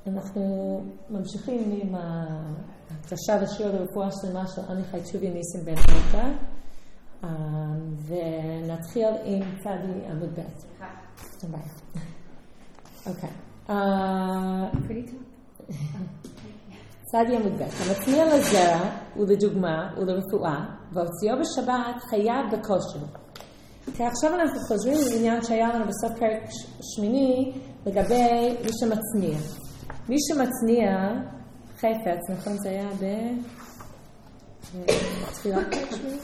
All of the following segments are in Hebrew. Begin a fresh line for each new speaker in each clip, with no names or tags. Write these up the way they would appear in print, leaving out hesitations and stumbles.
אנחנו ממשיכים עם הקדשה לשיעור לרפואה שלמה של עמיחי תשובי ניסים בן מלכה, ונתחיל עם צדי עמוד ב'. אוקיי. צדי עמוד ב'. המצניע לזרע ולדוגמה ולרפואה, והוציאו בשבת חייב בכושר. עכשיו אנחנו חוזרים לעניין שהיה לנו בסוף פרק שמיני לגבי מי שמצניע. מי שמצניע חפץ, נכון? זה היה בתחילת פרק שמיני?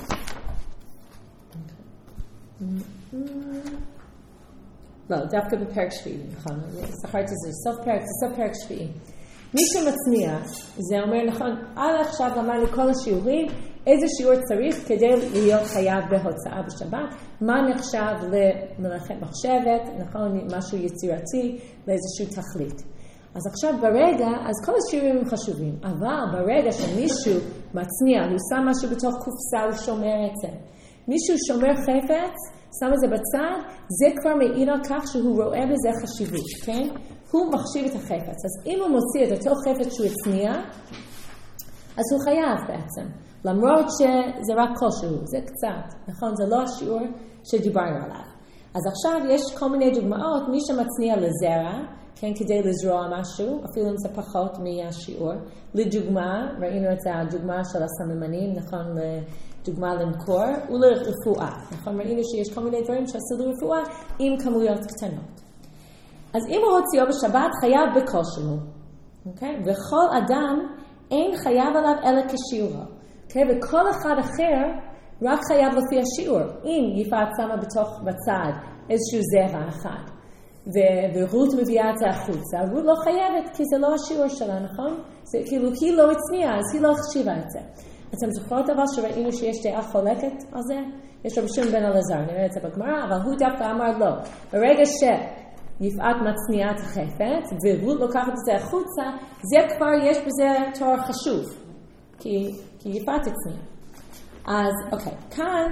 לא, דווקא בפרק שביעי, נכון? זכרתי זה סוף פרק שביעי. מי שמצניע, זה אומר, נכון, עד עכשיו למדנו כל השיעורים, איזה שיעור צריך כדי להיות חייב בהוצאה בשבת, מה נחשב למלאכת מחשבת, נכון, משהו יצירתי, לאיזשהו תכלית. אז עכשיו ברגע, אז כל השיעורים הם חשובים, אבל ברגע שמישהו מצניע, הוא שם משהו בתוך קופסה, הוא שומר את זה. מישהו שומר חפץ, שם את זה בצד, זה כבר מעיד על כך שהוא רואה בזה חשיבות, כן? הוא מחשיב את החפץ. אז אם הוא מוציא את אותו חפץ שהוא הצניע, אז הוא חייב בעצם. למרות שזה רק כלשהו, זה קצת, נכון? זה לא השיעור שדיברנו עליו. אז עכשיו יש כל מיני דוגמאות, מי שמצניע לזרע, כן, כדי לזרוע משהו, אפילו אם זה פחות מהשיעור. לדוגמה, ראינו את הדוגמה של הסממנים, נכון? לדוגמה למכור, ולרפואה. נכון? ראינו שיש כל מיני דברים שעשו לרפואה עם כמויות קטנות. אז אם הוא הוציאו בשבת, חייב בכלשהו. אוקיי? וכל אדם אין חייב עליו אלא כשיעורו. אוקיי? וכל אחד אחר רק חייב לפי השיעור. אם יפעת שמה בצד איזשהו זרע אחד, ורות מביאה את זה החוצה, רות לא חייבת כי זה לא השיעור שלה, נכון? זה כאילו היא לא הצניעה, אז היא לא החשיבה את זה. אתם זוכרות אבל שראינו שיש דעה חולקת על זה? יש רבי שמעון בן אלעזר, נראה את זה בגמרא, אבל הוא דווקא אמר לא. ברגע שיפעת מצניעה את החפץ, ורות לוקחת את זה החוצה, זה כבר יש בזה תואר חשוב, כי יפעת הצניעה. אז אוקיי, כאן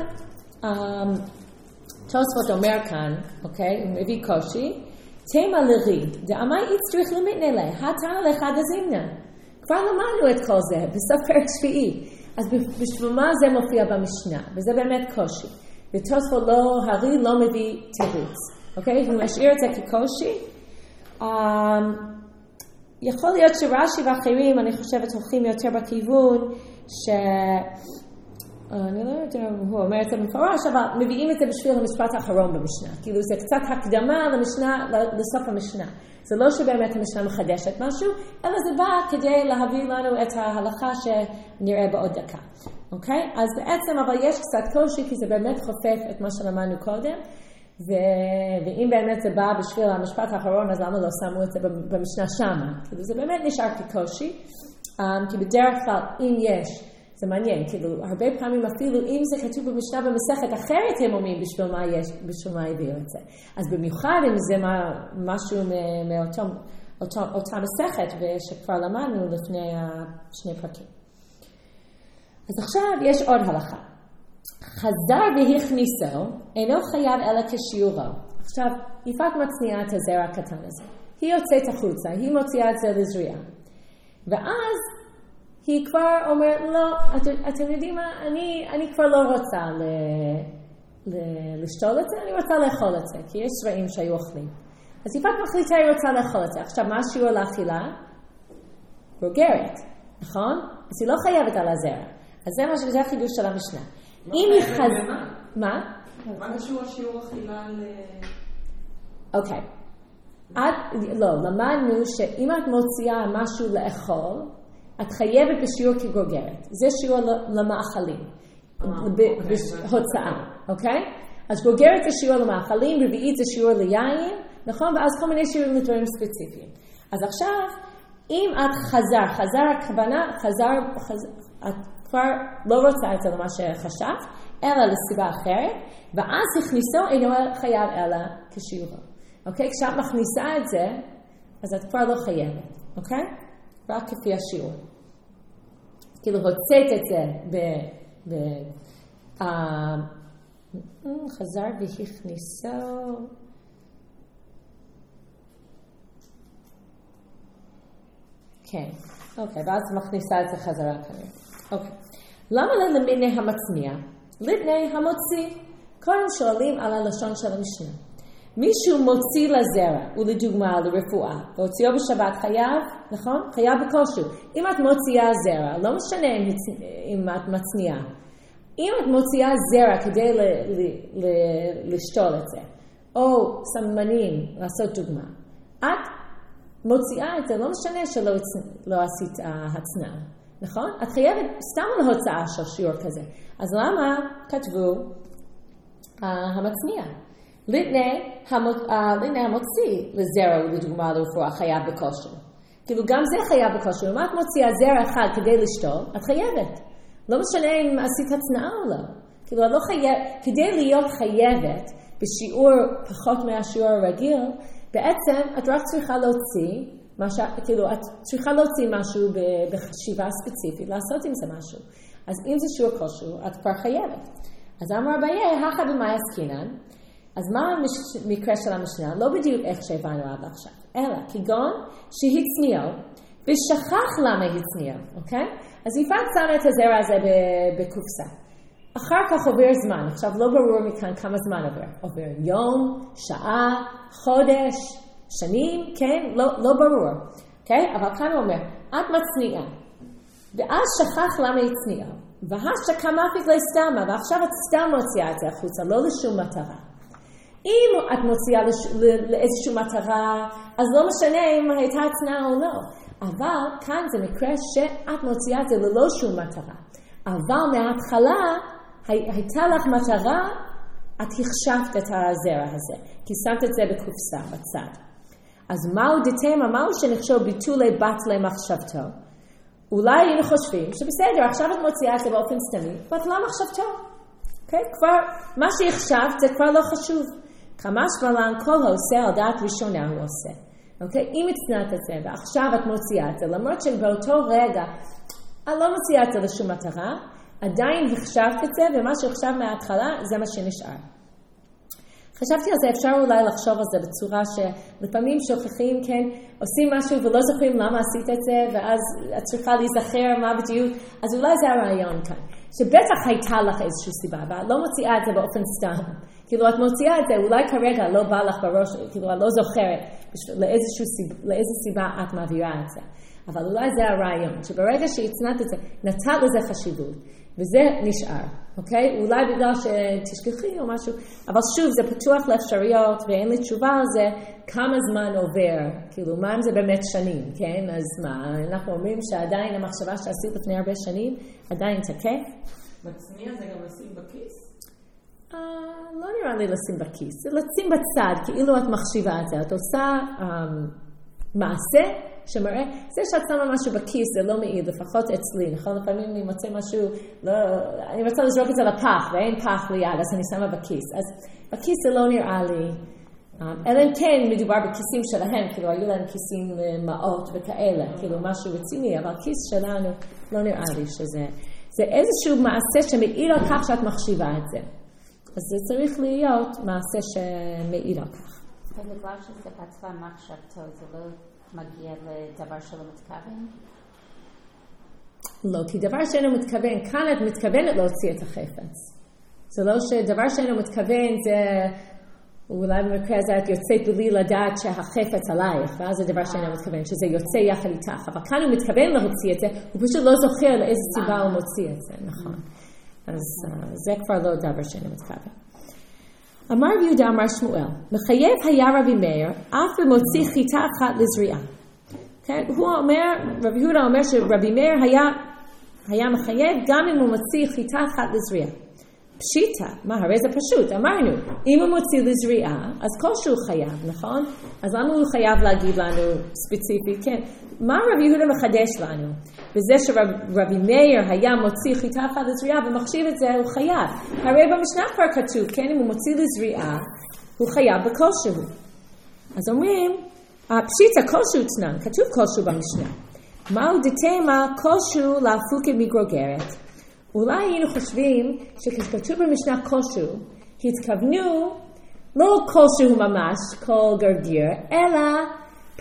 תוספות אומר כאן, אוקיי, הוא מביא קושי, תמה לרי, דאמי יצטריך למתנה לה, התנא לאחד הזימנה. כבר למדנו את כל זה, בסוף פרק שביעי. אז בשביל מה זה מופיע במשנה? וזה באמת קושי. ותוספות הרי לא מביא תירוץ. אוקיי? הוא משאיר את זה כקושי. יכול להיות שרש"י ואחרים, אני חושבת, הולכים יותר בכיוון אני לא יודע, הוא אומר את זה מפורש, אבל מביאים את זה בשביל המשפט האחרון במשנה. כאילו זה קצת הקדמה למשנה, לסוף המשנה. זה לא שבאמת המשנה מחדשת משהו, אלא זה בא כדי להביא לנו את ההלכה שנראה בעוד דקה. אוקיי? אז בעצם, אבל יש קצת קושי, כי זה באמת חופף את מה שלמדנו קודם, ואם באמת זה בא בשביל המשפט האחרון, אז למה לא שמו את זה במשנה שמה? כאילו זה באמת נשאר כקושי, כי בדרך כלל, אם יש, זה מעניין, כאילו, הרבה פעמים אפילו אם זה כתוב במשנה במסכת אחרת הם אומרים בשביל מה הביאו את זה. אז במיוחד אם זה משהו מאותה מסכת ושכבר למדנו לפני שני פרקים. אז עכשיו יש עוד הלכה. חזר והכניסו, אינו חייב אלא כשיעורו. עכשיו, יפעת מצניעה את הזרע הקטן הזה. היא יוצאת החוצה, היא מוציאה את זה לזריעה. ואז היא כבר אומרת, לא, אתם יודעים מה, אני כבר לא רוצה לשתול את זה, אני רוצה לאכול את זה, כי יש זרעים שהיו אוכלים. אז יפעת מחליטה, היא רוצה לאכול את זה. עכשיו, מה השיעור לאכילה? בוגרת, נכון? אז היא לא חייבת על הזרע. אז זה החידוש של המשנה. אם היא מה?
מה קשור השיעור אכילה
אוקיי. לא, למדנו שאם את מוציאה משהו לאכול, את חייבת בשיעור כגוגרת. זה שיעור למאכלים. בהוצאה, אוקיי? אז גוגרת זה שיעור למאכלים, רביעית זה שיעור ליין, נכון? ואז כל מיני שיעורים לדברים ספציפיים. אז עכשיו, אם את חזר הכוונה, את כבר לא רוצה את זה למה שחשבת, אלא לסיבה אחרת, ואז הכניסו אינו חייב אלא כשיעורו. אוקיי? כשאת מכניסה את זה, אז את כבר לא חייבת, אוקיי? רק כפי השיעור. כאילו הוצאת את זה חזר והכניסו כן. אוקיי, ואז מכניסה את זה חזרה כנראה. אוקיי. למה ללמיני המצניע? לפני המוציא. קודם שואלים על הלשון של המשנה. מישהו מוציא לזרע, ולדוגמה לרפואה, והוציאו בשבת חייב, נכון? חייב בכלשהו. אם את מוציאה זרע, לא משנה אם את מצניעה. אם את מוציאה זרע כדי לשתול את זה, או סממנים, לעשות דוגמה, את מוציאה את זה, לא משנה שלא עשית הצנעה, נכון? את חייבת סתם להוצאה של שיעור כזה. אז למה כתבו המצניע? לפני המוציא לזרע ולדוגמה לרפואה חייב בכלשהו. כאילו גם זה חייב בכלשהו. אם את מוציאה זרע אחד כדי לשתול, את חייבת. לא משנה אם עשית הצנעה או לא. כאילו, לא כדי להיות חייבת בשיעור פחות מהשיעור הרגיל, בעצם את רק צריכה להוציא, כאילו, את צריכה להוציא משהו בחשיבה ספציפית, לעשות עם זה משהו. אז אם זה שיעור כלשהו, את כבר חייבת. אז אמר אביי, הכא במאי עסקינן, אז מה המקרה של המשנה? לא בדיוק איך שהבנו עד עכשיו, אלא כגון שהצניעו, ושכח למה הצניעו, אוקיי? אז יפעת שמה את הזרע הזה בקופסה. אחר כך עובר זמן, עכשיו לא ברור מכאן כמה זמן עובר. עובר יום, שעה, חודש, שנים, כן? לא ברור, אוקיי? אבל כאן הוא אומר, את מצניעה, ואז שכח למה הצניעו, והשקמה פגלי סתמה, ועכשיו את סתם מוציאה את זה החוצה, לא לשום מטרה. אם את מוציאה לאיזושהי מטרה, אז לא משנה אם הייתה הצנעה או לא. אבל כאן זה מקרה שאת מוציאה את זה ללא שום מטרה. אבל מההתחלה הייתה לך מטרה, את החשבת את הזרע הזה. כי שמת את זה בקופסה, בצד. אז מהו דתמה, מהו שנחשוב ביטולי בטלי מחשבתו? אולי היינו חושבים שבסדר, עכשיו את מוציאה את זה באופן סתמי, בטלה מחשבתו. Okay? כבר, מה שהחשבת זה כבר לא חשוב. כמה שבלן כל העושה על דעת ראשונה הוא עושה. אוקיי? אם הצנעת את זה, ועכשיו את מוציאה את זה, למרות שבאותו רגע, את לא מוציאה את זה לשום מטרה, עדיין החשבת את זה, ומה שהחשב מההתחלה, זה מה שנשאר. חשבתי על זה, אפשר אולי לחשוב על זה בצורה שלפעמים שוכחים, כן, עושים משהו ולא זוכרים למה עשית את זה, ואז את צריכה להיזכר מה בדיוק, אז אולי זה הרעיון כאן. שבטח הייתה לך איזושהי סיבה, ואת לא מוציאה את זה באופן סתם. כאילו, את מוציאה את זה, אולי כרגע לא בא לך בראש, כאילו, את לא זוכרת לאיזו סיבה את מעבירה את זה. אבל אולי זה הרעיון, שברגע שהצנת את זה, נתת לזה חשיבות, וזה נשאר, אוקיי? אולי בגלל שתשכחי או משהו, אבל שוב, זה פתוח לאפשריות, ואין לי תשובה על זה, כמה זמן עובר, כאילו, מה אם זה באמת שנים, כן? אז מה, אנחנו אומרים שעדיין המחשבה שעשית לפני הרבה שנים, עדיין תקף?
מצניע זה גם לשים בכיס?
לא נראה לי לשים בכיס, זה לשים בצד, כאילו את מחשיבה את זה, את עושה מעשה שמראה, זה שאת שמה משהו בכיס זה לא מעיד, לפחות אצלי, נכון? לפעמים אני מוצא משהו, אני רוצה לזרוק את זה לפח, ואין פח ליד, אז אני שמה בכיס, אז בכיס זה לא נראה לי, אלא אם כן מדובר בכיסים שלהם, כאילו היו להם כיסים מעות וכאלה, כאילו משהו רציני, אבל כיס שלנו לא נראה לי שזה, זה איזשהו מעשה שמעיד על כך שאת מחשיבה את זה. אז זה צריך להיות מעשה שמעיד על כך.
ובגלל שזה בעצמה מחשבתו, זה לא מגיע לדבר שלא מתכוון?
לא, כי דבר שאינו מתכוון, כאן את מתכוונת להוציא את החפץ. זה לא שדבר שאינו מתכוון זה, אולי במקרה הזה את יוצאת בלי לדעת שהחפץ עלייך, ואז זה דבר שאינו מתכוון, שזה יוצא יחד איתך. אבל כאן הוא מתכוון להוציא את זה, הוא פשוט לא זוכר לאיזה סיבה הוא מוציא את זה, נכון. אז זה כבר לא דבר שאינו מתכוון. אמר רבי יהודה אמר שמואל, מחייב היה רבי מאיר, אף במוציא חיטה אחת לזריעה. כן? הוא אומר, רבי יהודה אומר שרבי מאיר היה מחייב גם אם הוא מוציא חיטה אחת לזריעה. פשיטה, מה? הרי זה פשוט, אמרנו, אם הוא מוציא לזריעה, אז כלשהו חייב, נכון? אז למה הוא חייב להגיד לנו ספציפית, כן? מה רבי יהודה מחדש לנו? וזה שרבי מאיר היה מוציא חיטה אחת לזריעה ומחשיב את זה, הוא חייב. הרי במשנה כבר כתוב, כן, אם הוא מוציא לזריעה, הוא חייב בכלשהו. אז אומרים, פשיטה כלשהו תנן, כתוב כלשהו במשנה. מהו דתמה כלשהו להפוקה מגרוגרת? אולי היינו חושבים שכתוב במשנה כלשהו, התכוונו לא כלשהו ממש, כל גרגיר, אלא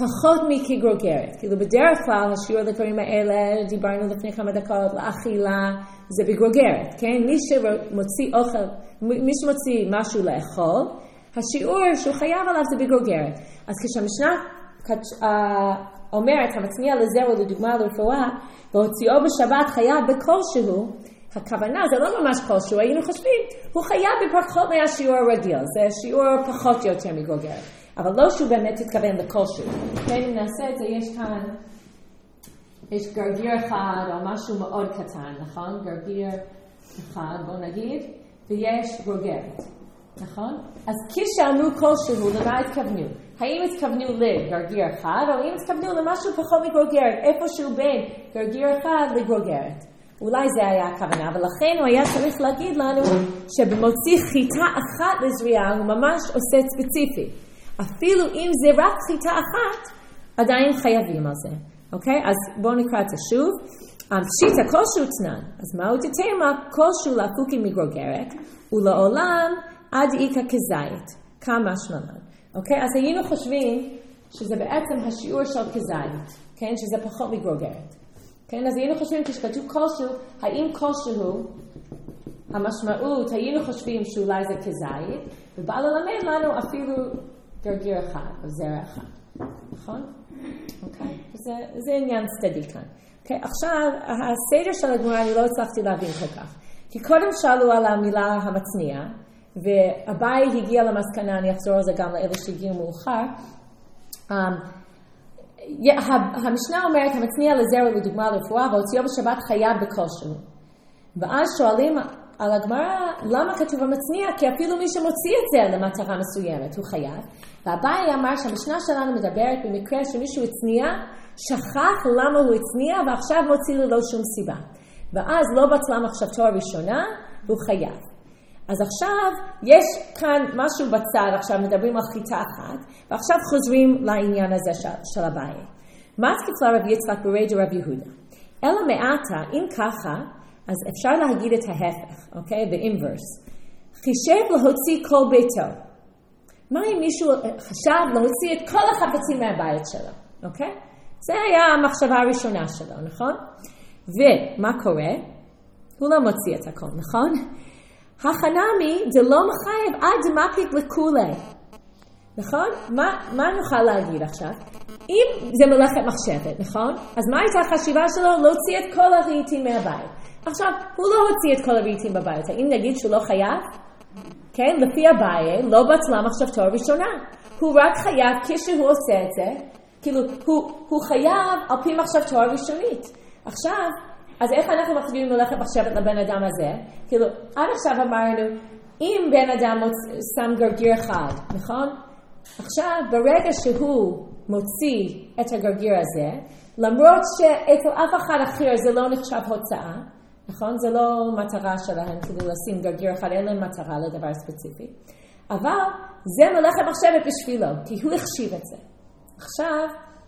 פחות מכגרוגרת. כאילו בדרך כלל השיעור לדברים האלה, דיברנו לפני כמה דקות, לאכילה, זה בגרוגרת, כן? מי שמוציא אוכל, מי שמוציא משהו לאכול, השיעור שהוא חייב עליו זה בגרוגרת. אז כשהמשנה אומרת, המצניע לזרע לדוגמה לרפואה, והוציאו בשבת חייב בכלשהו, הכוונה זה לא ממש כלשהו, היינו חושבים, הוא חייב בפחות מהשיעור הרגיל, זה שיעור פחות יותר מגרוגרת. אבל לא שהוא באמת התכוון לכלשהו. כן, אם נעשה את זה, יש כאן, יש גרגיר אחד או משהו מאוד קטן, נכון? גרגיר אחד, בוא נגיד, ויש גרוגרת, נכון? אז כשאמרו כלשהו, למה התכוונו? האם התכוונו לגרגיר אחד, או האם התכוונו למשהו פחות מגרוגרת, איפשהו בין גרגיר אחד לגרוגרת? אולי זה היה הכוונה, ולכן הוא היה צריך להגיד לנו שבמוציא חיטה אחת לזריעה הוא ממש עושה ספציפי. אפילו אם זה רק חיטה אחת, עדיין חייבים על זה. אוקיי? אז בואו נקרא את זה שוב. פשיטה כלשהו תנן. אז מהו תתאמה? כלשהו להפוקי מגרוגרת, ולעולם עד איקה כזית. כמה שמלן. אוקיי? אז היינו חושבים שזה בעצם השיעור של כזית. כן? שזה פחות מגרוגרת. כן? אז היינו חושבים כשכתוב כלשהו, האם כלשהו, המשמעות, היינו חושבים שאולי זה כזית, ובא ללמד לנו אפילו גרגיר אחד, או זרע אחד. נכון? אוקיי? זה עניין צדדי כאן. אוקיי? עכשיו, הסדר של הגמרא אני לא הצלחתי להבין כל כך. כי קודם שאלו על המילה המצניע, והבאי הגיע למסקנה, אני אחזור על זה גם לאלה שהגיעו מאוחר, המשנה אומרת, המצניע לזרע לדוגמה לרפואה, והוציאו בשבת חייב בכלשהו. ואז שואלים על הגמרא, למה כתוב המצניע? כי אפילו מי שמוציא את זה למטרה מסוימת, הוא חייב. והבאי אמר שהמשנה שלנו מדברת במקרה שמישהו הצניע, שכח למה הוא הצניע, ועכשיו מוציא ללא שום סיבה. ואז לא בטלה מחשבתו הראשונה, והוא חייב. אז עכשיו יש כאן משהו בצד, עכשיו מדברים על חיטה אחת, ועכשיו חוזרים לעניין הזה של הבאי. מסקיף לרב יצחק ברי דרב יהודה. אלא מעטה, אם ככה, אז אפשר להגיד את ההפך, אוקיי? באינברס. חישב להוציא כל ביתו. מה אם מישהו חשב להוציא את כל החפצים מהבית שלו, אוקיי? זה היה המחשבה הראשונה שלו, נכון? ומה קורה? הוא לא מוציא את הכל, נכון? החנמי זה לא מחייב עד דמפיק לכולי. נכון? מה נוכל להגיד עכשיו? אם זה מלאכת מחשבת, נכון? אז מה הייתה החשיבה שלו? להוציא את כל הרהיטים מהבית. עכשיו, הוא לא הוציא את כל הרהיטים בבית. האם נגיד שהוא לא חייב? כן, לפי הבעיה, לא בטלה מחשבתו הראשונה. הוא רק חייב כשהוא עושה את זה, כאילו, הוא חייב על פי מחשבתו הראשונית. עכשיו, אז איך אנחנו מחשיבים מלאכת מחשבת לבן אדם הזה? כאילו, עד עכשיו אמרנו, אם בן אדם שם גרגיר אחד, נכון? עכשיו, ברגע שהוא מוציא את הגרגיר הזה, למרות שאצל אף אחד אחר זה לא נחשב הוצאה, נכון? זה לא מטרה שלהם כדי לשים גרגיר אחד, אין להם מטרה לדבר ספציפי. אבל זה מלאכת מחשבת בשבילו, כי הוא החשיב את זה. עכשיו,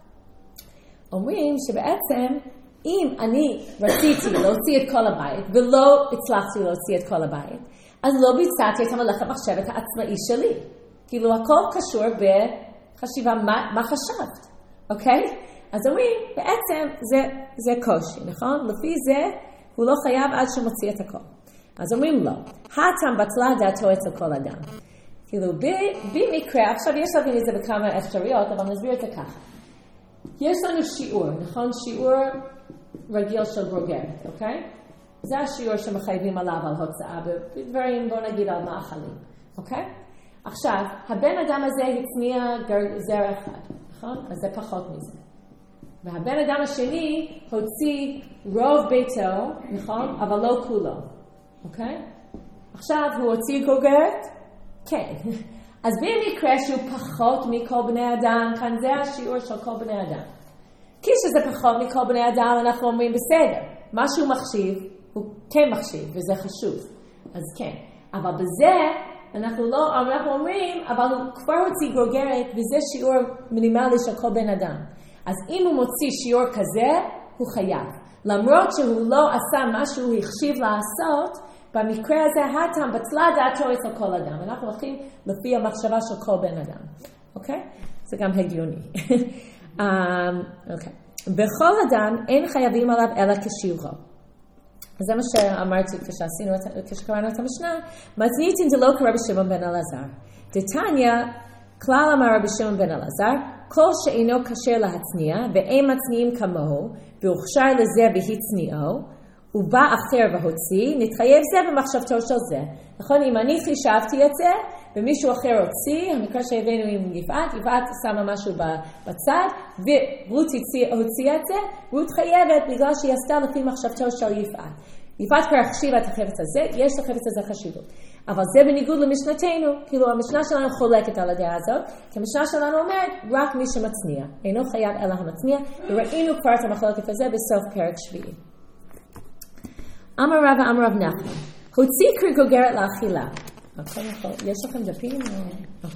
אומרים שבעצם, אם אני רציתי להוציא את כל הבית, ולא הצלחתי להוציא את כל הבית, אז לא ביצעתי את המלאכת מחשבת העצמאי שלי. כאילו הכל קשור בחשיבה מה חשבת, אוקיי? אז אומרים, בעצם זה קושי, נכון? לפי זה הוא לא חייב עד שמוציא את הכל. אז אומרים לא, הטעם בטלה דעתו אצל כל אדם. כאילו במקרה, עכשיו יש להבין את זה בכמה אפשרויות, אבל נסביר את זה ככה. יש לנו שיעור, נכון? שיעור רגיל של גרוגרת, אוקיי? זה השיעור שמחייבים עליו על הוצאה, בדברים, בוא נגיד על מאכלים, אוקיי? עכשיו, הבן אדם הזה הצניע זרע אחד, נכון? אז זה פחות מזה. והבן אדם השני הוציא רוב ביתו, נכון? אבל לא כולו, אוקיי? עכשיו, הוא הוציא גרוגרת? כן. אז במקרה שהוא פחות מכל בני אדם, כאן זה השיעור של כל בני אדם. כשזה פחות מכל בני אדם, אנחנו אומרים בסדר. מה שהוא מחשיב, הוא כן מחשיב, וזה חשוב. אז כן. אבל בזה, אנחנו אומרים, אבל הוא כבר הוציא גרוגרת, וזה שיעור מינימלי של כל בן אדם. אז אם הוא מוציא שיעור כזה, הוא חייב. למרות שהוא לא עשה מה שהוא החשיב לעשות, במקרה הזה, הטעם בטלה דעתו אצל כל אדם. אנחנו הולכים לפי המחשבה של כל בן אדם. אוקיי? זה גם הגיוני. אוקיי. בכל אדם אין חייבים עליו אלא כשיעורו. אז זה מה שאמרתי כשקראנו את המשנה. מתניתין דלא כרבי שמעון בן אלעזר. דתניא, כלל אמר רבי שמעון בן אלעזר, כל שאינו כשר להצניע, ואין מצניעים כמוהו, והוכשר לזה בהצניעו, ובא אחר והוציא, נתחייב זה במחשבתו של זה. נכון, אם אני חישבתי את זה, ומישהו אחר הוציא, המקרה שהבאנו עם יפעת שמה משהו בצד, ורות הוציאה את זה, רות חייבת בגלל שהיא עשתה לפי מחשבתו של יפעת. יפעת כבר החשיבה את החפץ הזה, יש לחפץ הזה חשיבות. אבל זה בניגוד למשנתנו, כאילו המשנה שלנו חולקת על הדעה הזאת, כי המשנה שלנו אומרת, רק מי שמצניע, אינו חייב אלא המצניע, וראינו כבר את המחלוקת הזה בסוף פרק שביעי. אמר רבא אמר רב נחמן, הוציא כגוגרת לאכילה. יש לכם דפים? אוקיי.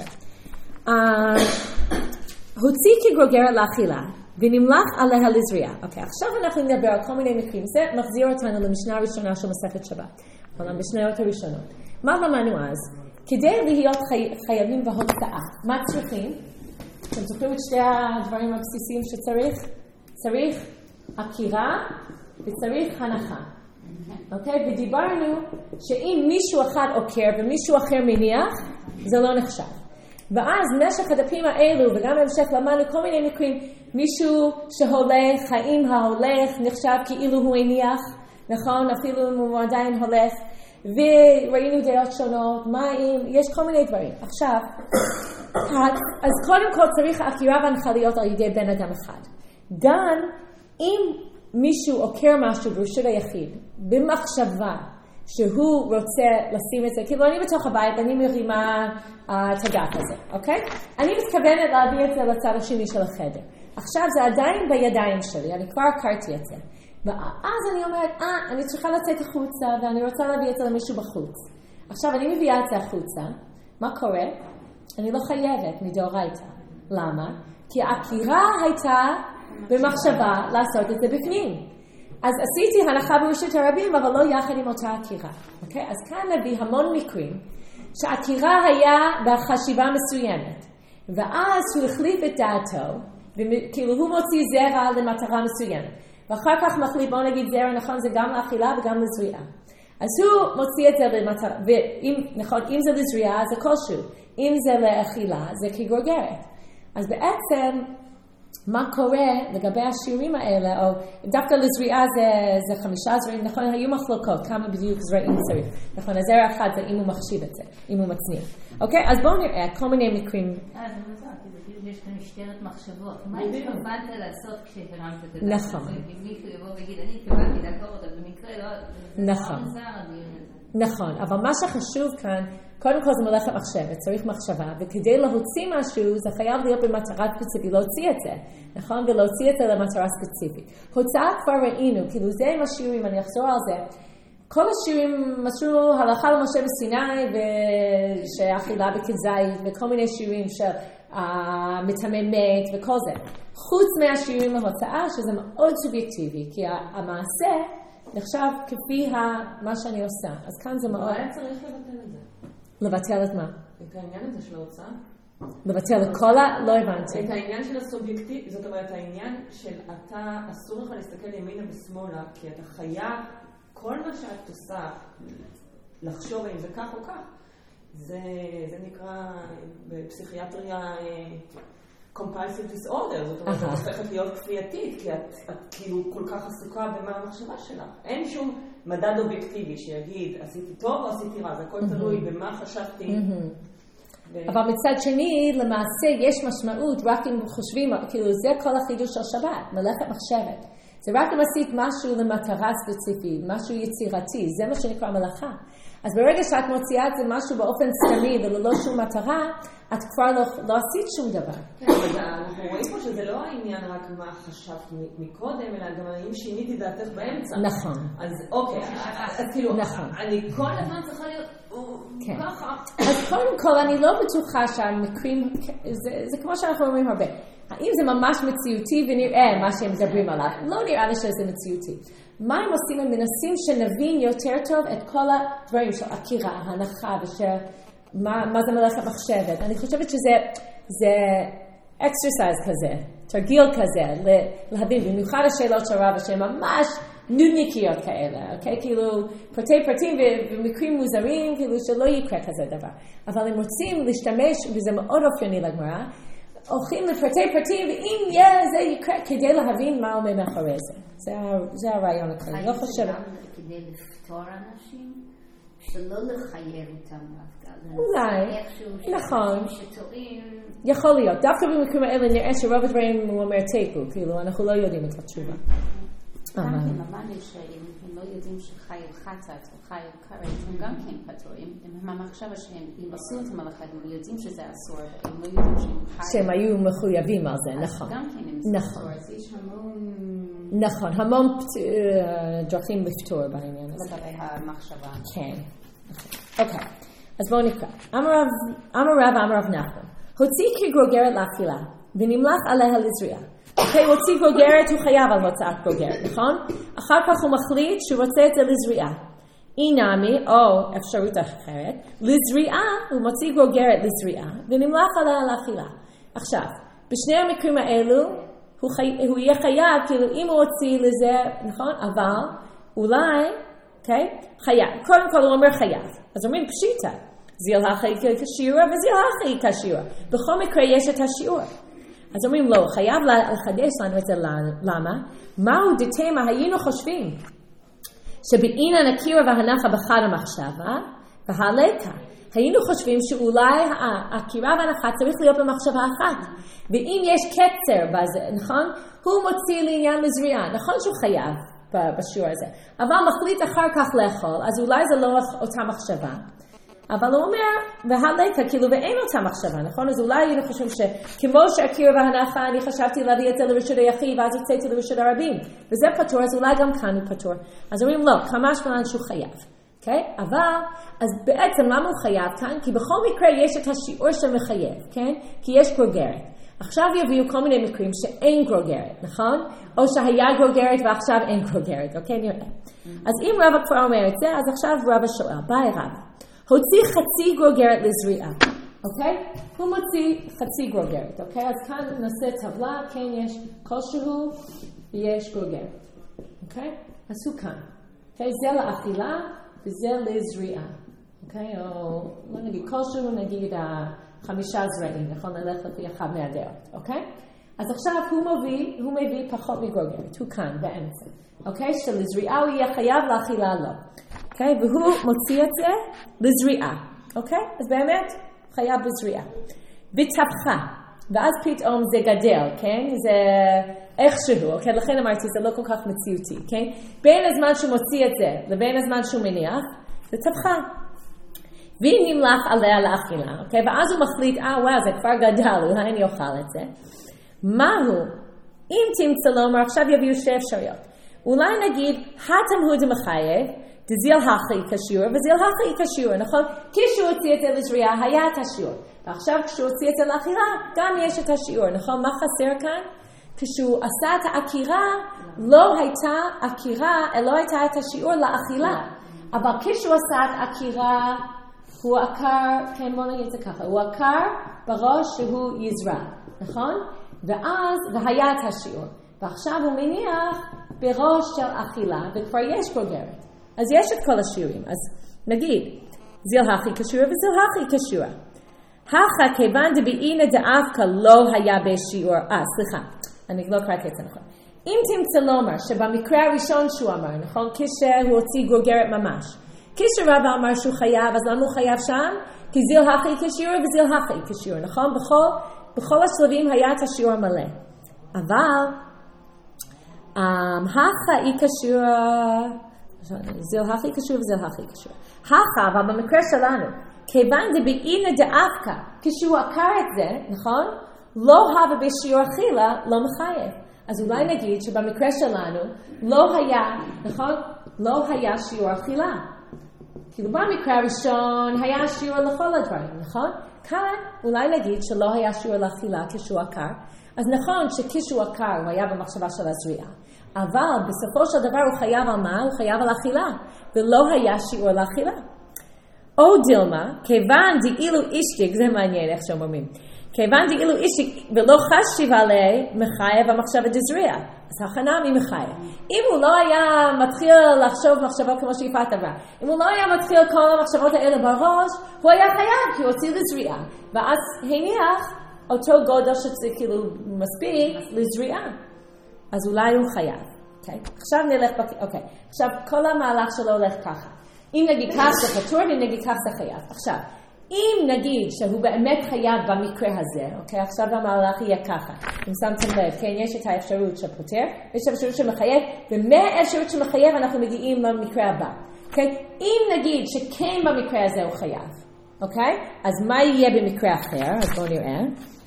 הוציא כגוגרת לאכילה, ונמלח עליה לזריעה. אוקיי, עכשיו אנחנו נדבר על כל מיני מקרים. זה מחזיר אותנו למשנה הראשונה של מסכת שבת, או למשניות הראשונות. מה למדנו אז? כדי להיות חייבים בהוצאה, מה צריכים? אתם זוכרים את שתי הדברים הבסיסיים שצריך? צריך עקירה וצריך הנחה. אוקיי? ודיברנו שאם מישהו אחד עוקר ומישהו אחר מניח, זה לא נחשב. ואז משך הדפים האלו, וגם בהמשך למדנו כל מיני מקרים, מישהו שהולך, האם ההולך נחשב כאילו הוא הניח, נכון? אפילו אם הוא עדיין הולך, וראינו דעות שונות, מה אם, יש כל מיני דברים. עכשיו, אז קודם כל צריך עקירה והנחה להיות על ידי בן אדם אחד. גם אם מישהו עוקר משהו ברשות היחיד, במחשבה שהוא רוצה לשים את זה, כאילו אני בתוך הבית ואני מרימה את הדף הזה, אוקיי? אני מתכוונת להביא את זה לצד השני של החדר. עכשיו זה עדיין בידיים שלי, אני כבר הכרתי את זה. ואז אני אומרת, אני צריכה לצאת החוצה ואני רוצה להביא את זה למישהו בחוץ. עכשיו אני מביאה את זה החוצה, מה קורה? אני לא חייבת מדאורייתא. למה? כי העקירה הייתה במחשבה לעשות את זה בפנים. אז עשיתי הנחה ברשות הרבים, אבל לא יחד עם אותה עקירה. אוקיי? אז כאן נביא המון מקרים, שהעקירה היה בחשיבה מסוימת, ואז הוא החליף את דעתו, כאילו הוא מוציא זרע למטרה מסוימת, ואחר כך מחליף, בוא נגיד זרע, נכון, זה גם לאכילה וגם לזריעה. אז הוא מוציא את זה למטרה, ואם, נכון, אם זה לזריעה זה כלשהו, אם זה לאכילה זה כגוגרת. אז בעצם, מה קורה לגבי השיעורים האלה, או דווקא לזריעה זה 5 זרעים, נכון, היו מחלוקות, כמה בדיוק זרעים צריך, נכון, הזרע אחד זה אם הוא מחשיב את זה, אם הוא מצניע. אוקיי, אז בואו נראה כל מיני מקרים.
זה מוזר, כי זה כאילו יש כאן משטרת מחשבות. מה התכוונת לעשות כשהרמת את זה?
נכון.
אם מישהו יבוא ויגיד, אני התכוונתי לעקור אותה, במקרה לא,
נכון.
זה מוזר הדיון הזה.
נכון, אבל מה שחשוב כאן, קודם כל זה מלאכת מחשבת, צריך מחשבה, וכדי להוציא משהו זה חייב להיות במטרה ספציפית, להוציא את זה, נכון? ולהוציא את זה למטרה ספציפית. הוצאה כבר ראינו, כאילו זה עם השיעורים, אני אחזור על זה, כל השיעורים משהו הלכה למשה בסיני, ושאכילה בכזית, וכל מיני שיעורים של מתממת וכל זה. חוץ מהשיעורים להוצאה, שזה מאוד סובייקטיבי, כי המעשה נחשב כפי מה שאני עושה. אז כאן זה מאוד...
היה צריך לבטל את זה.
לבטל את מה?
את העניין הזה של ההוצאה.
לבטל את כל לא הבנתי.
את העניין של הסובייקטיב, זאת אומרת, העניין של אתה, אסור לך להסתכל ימינה ושמאלה, כי אתה חייב, כל מה שאת עושה, לחשוב אם זה כך או כך, זה נקרא בפסיכיאטריה compulsive disorder, זאת אומרת, את הופכת להיות כפייתית, כי את כאילו כל כך עסוקה במה המחשבה שלך. אין שום מדד אובייקטיבי שיגיד, עשיתי טוב או עשיתי רע, זה הכל תלוי במה חשבתי.
אבל מצד שני, למעשה יש משמעות, רק אם חושבים, כאילו זה כל החידוש של שבת, מלאכת מחשבת. זה רק אם עשית משהו למטרה ספציפית, משהו יצירתי, זה מה שנקרא מלאכה. אז ברגע שאת מוציאה את זה משהו באופן סתמי וללא שום מטרה, את כבר לא עשית שום דבר.
כן, אבל אנחנו רואים פה שזה לא העניין רק מה חשבת מקודם, אלא גם האם שיניתי דעתך באמצע.
נכון.
אז אוקיי, אז כאילו, אני כל הזמן צריכה להיות ככה.
אז קודם כל, אני לא בטוחה שהמקרים, זה כמו שאנחנו אומרים הרבה, האם זה ממש מציאותי ונראה מה שהם מדברים עליו? לא נראה לי שזה מציאותי. מה הם עושים? הם מנסים שנבין יותר טוב את כל הדברים של עקירה, הנחה, מה זה מלאכת מחשבת. אני חושבת שזה exercise כזה. תרגיל כזה, להבין, במיוחד השאלות של הרב שהן ממש נודניקיות כאלה, אוקיי? כאילו, פרטי פרטים ומקרים מוזרים, כאילו שלא יקרה כזה דבר. אבל הם רוצים להשתמש, וזה מאוד אופייני לגמרא, הולכים לפרטי פרטים, ואם זה יקרה, כדי להבין מה עומד מאחורי זה. זה הרעיון הכללי. לא חושבת.
כדי לפתור אנשים, שלא לחייב אותם דווקא.
אולי, נכון.
שטועים.
יכול להיות. דווקא במקרים האלה נראה שרוב הדברים הוא אומר תיקו, כאילו אנחנו לא יודעים את התשובה.
גם כן, אמרנו שהם לא יודעים שחייב חטאת וחייב כרת, הם גם כן פטורים. הם המחשבה שהם עשו את המלאכה, הם יודעים שזה אסור, הם לא יודעים שהם חייב.
שהם היו מחויבים על זה, נכון.
גם כן הם
נכון.
אסור, אז יש המון...
נכון, המון דרכים לפתור בעניין הזה.
לגבי המחשבה.
כן. אוקיי, אז בואו נקרא. אמר רב נחמן, הוציא כגרוגרת לאכילה, ונמלך עליה לזריעה. אוקיי, הוציא גרוגרת, הוא חייב על הוצאת גרוגרת, נכון? אחר כך הוא מחליט שהוא רוצה את זה לזריעה. אינמי, או אפשרות אחרת, לזריעה, הוא מוציא גרוגרת לזריעה, ונמלך עליה לאכילה. עכשיו, בשני המקרים האלו, הוא יהיה חייב, כאילו אם הוא הוציא לזה, נכון? אבל אולי, אוקיי? חייב. קודם כל הוא אומר חייב. אז אומרים פשיטה. זיל הכי כשיעור וזיל הכי כשיעור. בכל מקרה יש את השיעור. אז אומרים לא, חייב לחדש לנו את זה. למה? מהו דתמה היינו חושבים? שבעינן הקירה והנחה בחד המחשבה והלקה. היינו חושבים שאולי הקירה והנחה צריך להיות במחשבה אחת. ואם יש קצר בזה, נכון? הוא מוציא לעניין לזריעה. נכון שהוא חייב בשיעור הזה. אבל מחליט אחר כך לאכול, אז אולי זה לא אותה מחשבה. אבל הוא אומר, והלקה, כאילו, ואין אותה מחשבה, נכון? אז אולי היינו חושבים שכמו שהקירה והנחה, אני חשבתי להביא את זה לרשות היחיד, ואז יצאתי לרשות הרבים. וזה פתור, אז אולי גם כאן הוא פתור. אז אומרים, לא, כמה שמלן שהוא חייב. Okay? אבל, אז בעצם למה הוא חייב כאן? כי בכל מקרה יש את השיעור שמחייב, כן? כי יש גרוגרת. עכשיו יביאו כל מיני מקרים שאין גרוגרת, נכון? או שהיה גרוגרת ועכשיו אין גרוגרת, אוקיי? נראה. אז אם רבא כבר אומר את זה, אז עכשיו רבא שואל, ביי רבא. הוציא חצי גרוגרת לזריעה, אוקיי? הוא מוציא חצי גרוגרת, אוקיי? אז כאן נעשה טבלה, כן, יש כלשהו ויש גרוגרת, אוקיי? אז הוא כאן. אוקיי? זה לאכילה. וזה לזריעה, אוקיי? או לא נגיד, כלשהו נגיד 5 זרעים, נכון? נלך לפי אחד מהדעות, אוקיי? אז עכשיו הוא מביא פחות מגרוגרת, הוא כאן באמצע, אוקיי? שלזריעה הוא יהיה חייב לאכילה לא, אוקיי? והוא מוציא את זה לזריעה, אוקיי? אז באמת חייב בזריעה. וטבחה, ואז פתאום זה גדל, כן? זה איכשהו, אוקיי? לכן אמרתי, זה לא כל כך מציאותי, כן? בין הזמן שהוא מוציא את זה, לבין הזמן שהוא מניח, זה טבחה. והיא נמלך עליה לאכילה, אוקיי? ואז הוא מחליט, וואו, זה כבר גדל, אולי אני אוכל את זה. מהו? אם תמצא לומר, עכשיו יביאו 2 אפשרויות. אולי נגיד, התמהוד המחייב, דזיל הכי כשיעור, וזיל הכי כשיעור, נכון? כשהוא הוציא את זה לזריעה, היה את השיעור. ועכשיו כשהוא הוציא את זה לאכילה, גם יש את השיעור, נכון? מה חסר כאן? כשהוא עשה את העקירה, לא הייתה את השיעור לאכילה. אבל כשהוא עשה את העקירה, הוא עקר, כן, בוא נגיד את זה ככה, הוא עקר בראש שהוא יזרע, נכון? והיה את השיעור. ועכשיו הוא מניח בראש של אכילה, וכבר יש גרוגרת. אז יש את כל השיעורים. אז נגיד, זיל הכי כשיעור וזיל הכי כשיעור. הכא כיוון דבעינא דאבקא לא היה בשיעור, סליחה, אני לא קראתי את זה נכון. אם תמצא לומר שבמקרה הראשון שהוא אמר, נכון, כשהוא הוציא גרוגרת ממש, כשרבא אמר שהוא חייב, אז למה הוא חייב שם? כי זיל הכי כשיעור וזיל הכי כשיעור, נכון? בכל השלבים היה את השיעור מלא. אבל, הכא אי כשיעור, זיל הכי כשיעור וזיל הכי כשיעור. הכא, אבל במקרה שלנו, כיוון דבעינא דאבקא, כשהוא עקר את זה, נכון? לא הווה בשיעור אכילה, לא מחייב. אז אולי נגיד שבמקרה שלנו לא היה, נכון? לא היה שיעור אכילה. כאילו במקרה הראשון היה שיעור לכל הדברים, נכון? כאן אולי נגיד שלא היה שיעור לאכילה כשהוא עקר. אז נכון שכשהוא עקר הוא היה במחשבה של הזריעה. אבל בסופו של דבר הוא חייב על מה? הוא חייב על אכילה. ולא היה שיעור לאכילה. או דילמה, כיוון דאילו אישתיק, זה מעניין איך שאומרים. כיוון דאילו אישי ולא חשיב עלי מחייב המחשבה דזריע. אז הכנה ממחייב. אם הוא לא היה מתחיל לחשוב מחשבות כמו שיפעת אמרה, אם הוא לא היה מתחיל כל המחשבות האלה בראש, הוא היה חייב, כי הוא הוציא לזריעה. ואז הניח אותו גודל שצריך כאילו מספיק לזריעה. אז אולי הוא חייב. Okay? עכשיו נלך, עכשיו כל המהלך שלו הולך ככה. אם נגיד כך זה פטור, ואם נגיד כך זה חייב. עכשיו, אם נגיד שהוא באמת חייב במקרה הזה, אוקיי? עכשיו המהלך יהיה ככה. אם שמתם לב, כן, יש את האפשרות שפותר, יש את האפשרות שמחייב, ומהאפשרות שמחייב אנחנו מגיעים למקרה הבא. אוקיי? אם נגיד שכן במקרה הזה הוא חייב, אוקיי? אז מה יהיה במקרה אחר? אז בואו נראה.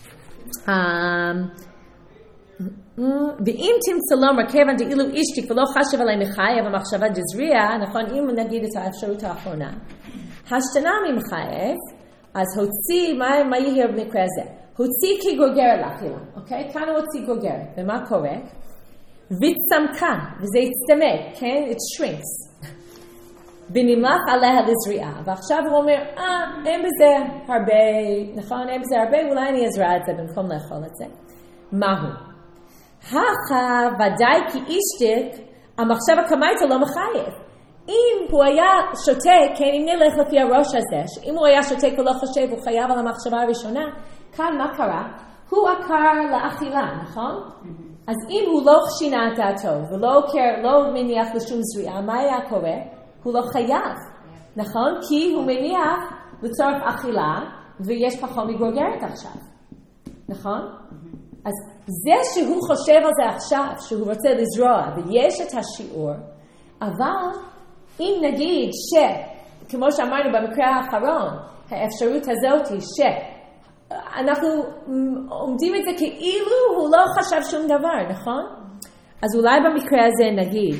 ואם תמצא לומר כיוון דאילו אשתיק ולא חשב עלי מחייב המחשבה דזריע, נכון, אם נגיד את האפשרות האחרונה, השתנה ממחייב, אז הוציא, מה יהיה במקרה הזה? הוציא כגוגרת לאכילה, אוקיי? כאן הוא הוציא גוגרת, ומה קורה? וצמקה, וזה יצטמק, כן? It shrinks. ונמלח עליה לזריעה, ועכשיו הוא אומר, אין בזה הרבה, נכון? אין בזה הרבה, אולי אני אזרע את זה במקום לאכול את זה. מהו? ודאי כי אשתיק, המחשב הקמייתו לא מחייב. אם הוא היה שותה, כן, אם נלך לפי הראש הזה, שאם הוא היה שותה ולא חושב, הוא חייב על המחשבה הראשונה, כאן מה קרה? הוא עקר לאכילה, נכון? אז אם הוא לא שינה את דעתו, ולא מניח לשום זריעה, מה היה קורה? הוא לא חייב, נכון? כי הוא מניח לצורך אכילה, ויש פחות מגוגרת עכשיו, נכון? אז זה שהוא חושב על זה עכשיו, שהוא רוצה לזרוע, ויש את השיעור, אבל אם נגיד כמו שאמרנו במקרה האחרון, האפשרות הזאת היא שאנחנו עומדים את זה כאילו הוא לא חשב שום דבר, נכון? אז אולי במקרה הזה נגיד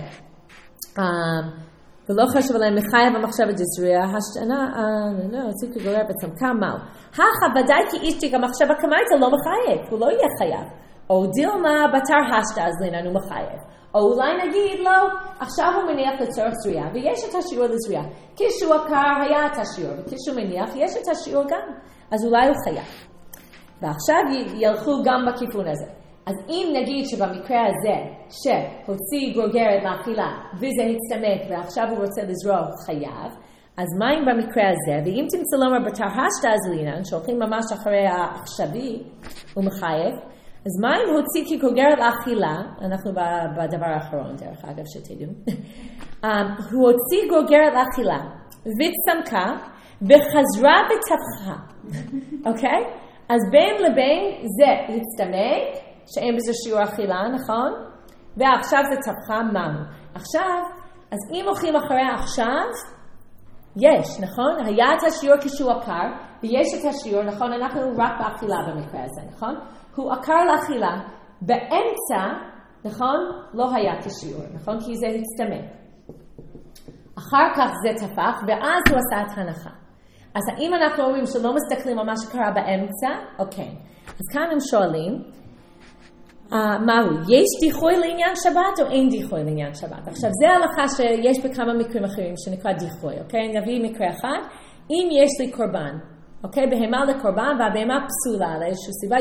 ולא חשב עליהם מחייב המחשבת דזריע, השתנה, רציתי כגורר בצמקה, מהו? ודאי כי אשתיק המחשב הקמייתו לא מחייב, הוא לא יהיה חייב. או דילמה בתר השתה אז ליננו מחייב. או אולי נגיד לו, עכשיו הוא מניח לצורך זריעה, ויש את השיעור לזריעה. כשהוא עקר היה את השיעור, וכשהוא מניח יש את השיעור גם. אז אולי הוא חייב. ועכשיו ילכו גם בכיוון הזה. אז אם נגיד שבמקרה הזה, שהוציא גוגרת לאכילה, וזה הצטמק, ועכשיו הוא רוצה לזרוע חייב, אז מה אם במקרה הזה, ואם תמצא לומר בתר השתה אז לינן, שהולכים ממש אחרי העכשווי, הוא מחייב, אז מה אם הוציא כגוגרת לאכילה, אנחנו בדבר האחרון דרך אגב שתדעו, הוא הוציא גוגרת לאכילה, וצמקה, וחזרה וטפחה, אוקיי? אז בין לבין זה הצטמק, שאין בזה שיעור אכילה, נכון? ועכשיו זה טפחה מהו. עכשיו, אז אם הולכים אחרי עכשיו, יש, נכון? היה את השיעור כשהוא עקר, ויש את השיעור, נכון? אנחנו רק באכילה במקרה הזה, נכון? הוא עקר לאכילה, באמצע, נכון? לא היה כשיעור, נכון? כי זה הצטמק. אחר כך זה טפח, ואז הוא עשה את הנחה. אז האם אנחנו אומרים שלא מסתכלים על מה שקרה באמצע? אוקיי. אז כאן הם שואלים, מהו? יש דיחוי לעניין שבת או אין דיחוי לעניין שבת? עכשיו, זה ההלכה שיש בכמה מקרים אחרים שנקרא דיחוי, אוקיי? נביא מקרה אחד. אם יש לי קורבן, אוקיי? בהמה לקורבן והבהמה פסולה, לאיזושהי סיבה,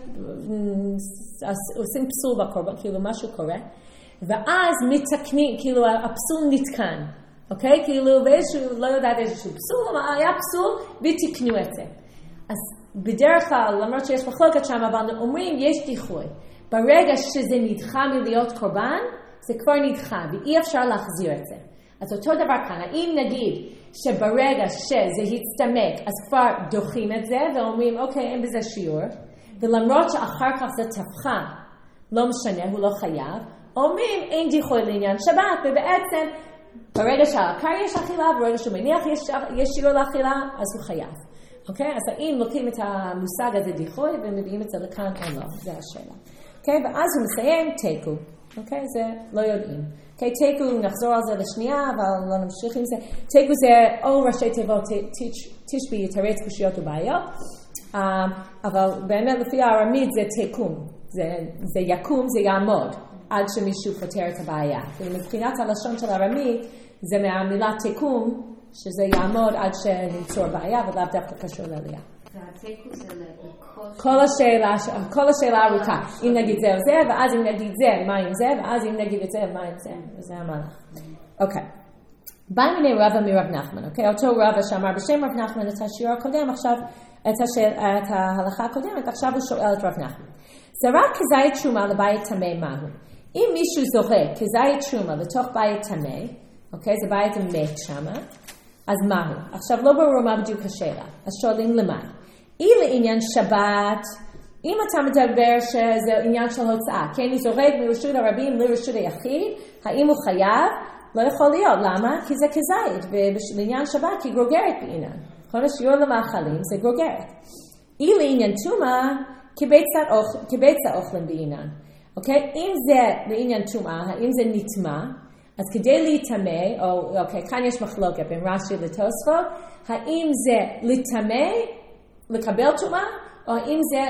עושים פסול בקורבן, כאילו משהו קורה, ואז מתקנים, כאילו הפסול נתקן, אוקיי? כאילו באיזשהו, לא יודעת איזשהו פסול, אבל היה פסול ותקנו את זה. אז בדרך כלל, למרות שיש מחלוקת שם, אבל אומרים, יש דיחוי. ברגע שזה נדחה מלהיות קורבן, זה כבר נדחה, ואי אפשר להחזיר את זה. אז אותו דבר כאן, האם נגיד שברגע שזה הצטמק, אז כבר דוחים את זה, ואומרים, אוקיי, אין בזה שיעור, ולמרות שאחר כך זה טפחה, לא משנה, הוא לא חייב, אומרים, אין דיחוי לעניין שבת, ובעצם, ברגע שהעקר יש אכילה, ברגע שהוא מניח יש שיעור לאכילה, אז הוא חייב. אוקיי? אז האם לוקחים את המושג הזה דיחוי, ומביאים את זה לכאן או לא, זה השאלה. אוקיי? ואז הוא מסיים תיקו. אוקיי? זה לא יודעים. אוקיי? תיקו, נחזור על זה לשנייה, אבל לא נמשיך עם זה. תיקו זה או ראשי תיבות תשבי, יתרץ קושיות ובעיות, אבל באמת לפי הארמית זה תיקום. זה יקום, זה יעמוד, עד שמישהו פותר את הבעיה. מבחינת הלשון של הארמית, זה מהמילה תיקום, שזה יעמוד עד שנמצוא בעיה, ולאו דווקא קשור לעלייה.
והתיקו זה
כל השאלה ארוכה. אם נגיד זה או זה, ואז אם נגיד זה, מה עם זה, ואז אם נגיד את זה, מה עם זה, וזה המהלך. אוקיי. בא מיני רבא מרב נחמן, אוקיי? אותו רבא שאמר בשם רב נחמן את השיעור הקודם, עכשיו, את ההלכה הקודמת, עכשיו הוא שואל את רב נחמן. זרק כזית תרומה לבית טמא מהו? אם מישהו זורק כזית תרומה לתוך בית טמא, אוקיי? זה בית מת שמה, אז מהו? עכשיו לא ברור מה בדיוק השאלה, אז שואלים למה? לעניין שבת, אם אתה מדבר שזה עניין של הוצאה, כן, הוא זורק מרשות הרבים לרשות היחיד, האם הוא חייב? לא יכול להיות, למה? כי זה כזית, ולעניין שבת היא גרוגרת בעניין. כל השיעור למאכלים זה גרוגרת. לעניין תומה, כביצה אוכלים בעניין. אוקיי? אם זה לעניין תומה, האם זה נטמע, אז כדי להיטמא, אוקיי, כאן יש מחלוקת בין רש"י לתוספות, האם זה לטמא, לקבל תומה, או האם זה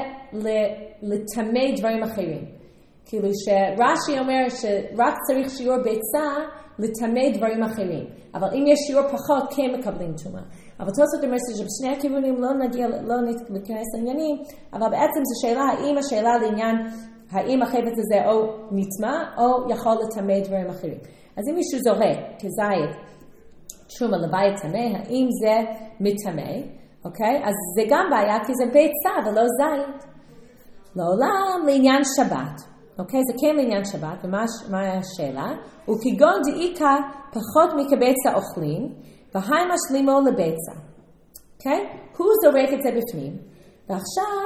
לטמא דברים אחרים. כאילו שרש"י אומר שרק צריך שיעור ביצה לטמא דברים אחרים. אבל אם יש שיעור פחות, כן מקבלים תומה. אבל תוספות אומר שבשני הכיוונים לא ניכנס לעניינים, אבל בעצם זו שאלה, האם השאלה לעניין, האם החפץ הזה או נטמע, או יכול לטמא דברים אחרים. אז אם מישהו זורק כזית תרומה לבית טמא, האם זה מטמא? אוקיי? אז זה גם בעיה, כי זה ביצה ולא זית. לעולם לעניין שבת. אוקיי? זה כן לעניין שבת, ומה השאלה? וכגון דאיקה פחות מקביצה אוכלים, והי משלימו לביצה. אוקיי? הוא זורק את זה בפנים, ועכשיו,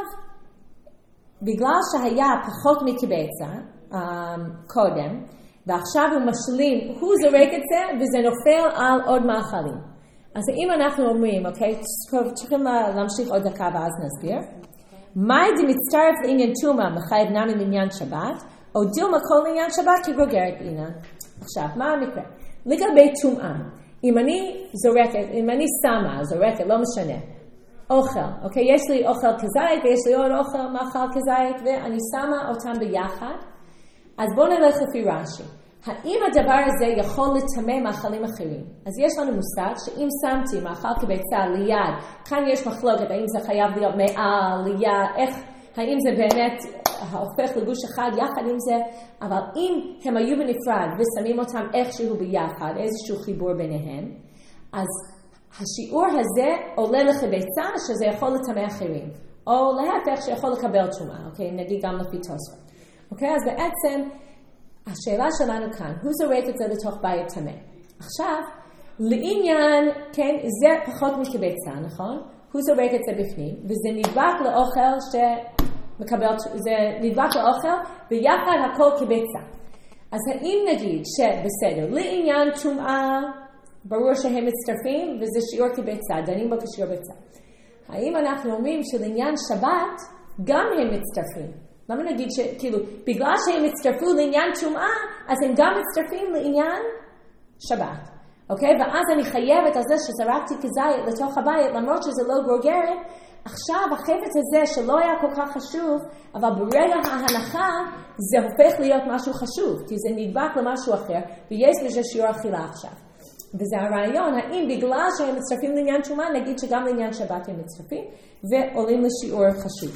בגלל שהיה פחות מקביצה קודם, ועכשיו הוא משלים, הוא זורק את זה, וזה נופל על עוד מאכלים. אז אם אנחנו אומרים, אוקיי, צריכים להמשיך עוד דקה ואז נסביר. מאי דמצטרף לעניין תומה מחייב נמי לעניין שבת, או דילמה כל לעניין שבת כגרוגרת בעניין. עכשיו, מה המקרה? לגבי תומעה, אם אני זורקת, אם אני שמה, זורקת, לא משנה, אוכל, אוקיי? יש לי אוכל כזית ויש לי עוד אוכל מאכל כזית, ואני שמה אותם ביחד, אז בואו נלך לפי רש"י. האם הדבר הזה יכול לטמא מאכלים אחרים? אז יש לנו מושג שאם שמתי מאכל כביצה ליד, כאן יש מחלוקת, האם זה חייב להיות מעל, ליד, איך, האם זה באמת הופך לגוש אחד יחד עם זה, אבל אם הם היו בנפרד ושמים אותם איכשהו ביחד, איזשהו חיבור ביניהם, אז השיעור הזה עולה לכביצה שזה יכול לטמא אחרים, או להפך שיכול לקבל תרומה, אוקיי? נגיד גם לפי תוספות. אוקיי? אז בעצם השאלה שלנו כאן, הוא זורק את זה לתוך בית טמא. עכשיו, לעניין, כן, זה פחות מקביצה, נכון? הוא זורק את זה בפנים, וזה נדבק לאוכל שמקבל, זה נדבק לאוכל, ויחד הכל כביצה. אז האם נגיד שבסדר, לעניין תרומה, ברור שהם מצטרפים, וזה שיעור כביצה, דנים בו כשיעור ביצה. האם אנחנו אומרים שלעניין שבת, גם הם מצטרפים? למה נגיד שכאילו, בגלל שהם הצטרפו לעניין תרומה, אז הם גם מצטרפים לעניין שבת. אוקיי? ואז אני חייבת על זה שזרקתי כזית לתוך הבית, למרות שזה לא גרוגרת, עכשיו החפץ הזה שלא היה כל כך חשוב, אבל ברגע ההנחה זה הופך להיות משהו חשוב, כי זה נדבק למשהו אחר, ויש לזה שיעור אכילה עכשיו. וזה הרעיון, האם בגלל שהם מצטרפים לעניין תרומה, נגיד שגם לעניין שבת הם מצטרפים, ועולים לשיעור חשוב.